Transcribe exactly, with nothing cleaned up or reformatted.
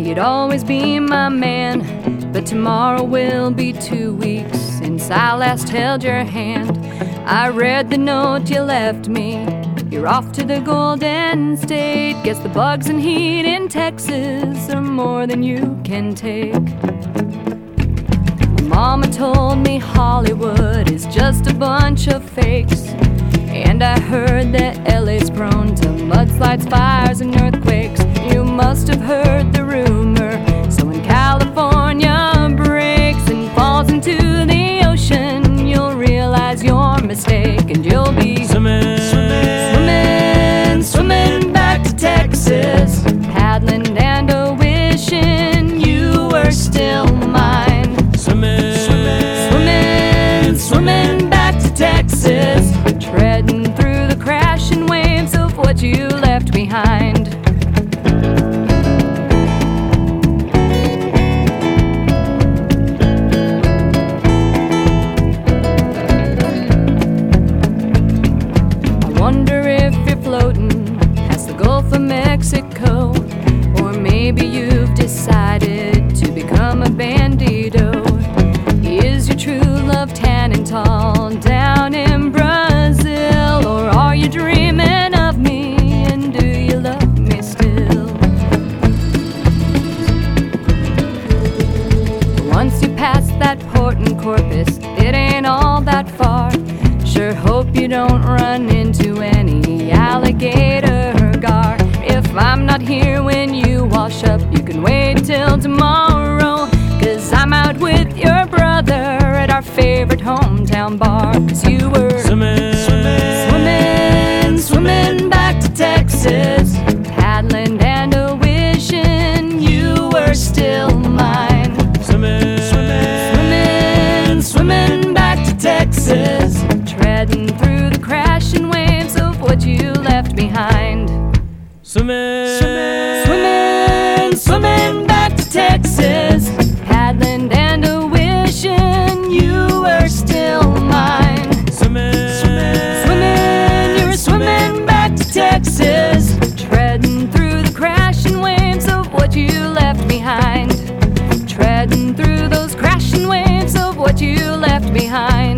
you'd always be my man. But tomorrow will be two weeks since I last held your hand. I read the note you left me. You're off to the Golden State. Guess the bugs and heat in Texas are more than you can take. Mama told me Hollywood is just a bunch of fakes, and I heard that L A's prone to mudslides, fires, and earthquakes. You must have heard the rumor. So when California breaks and falls into the ocean, you'll realize your mistake, and you'll be swimming, swimming, swimming back to Texas, paddling and a wishing you were still mine. Swimming, swimming, swimming back to Texas, treading through the crashing waves of what you left behind. I wonder if you're floating past the Gulf of Mexico, or maybe you've decided to become a bandito. Is your true love tanning tall down in Brazil, or are you dreaming of me, and do you love me still? Once you pass that port in Corpus, it ain't all that far. Sure hope you don't run into any alligator gar. If I'm not here when you wash up, you can wait till tomorrow, 'cause I'm out with your brother at our favorite hometown bar. 'Cause you were swimming, swimming, swimming back to Texas, paddling and a wishing you were still mine. swimming, Swimming, swimming back to Texas, treading through the crashing waves of what you left behind. swimming, Swimming, swimming back to Texas, paddling and a wishing you were still mine. swimming, Swimming, you were swimming back to Texas, treading through the crashing waves of what you left behind. Treading through those crashing waves of what you left behind.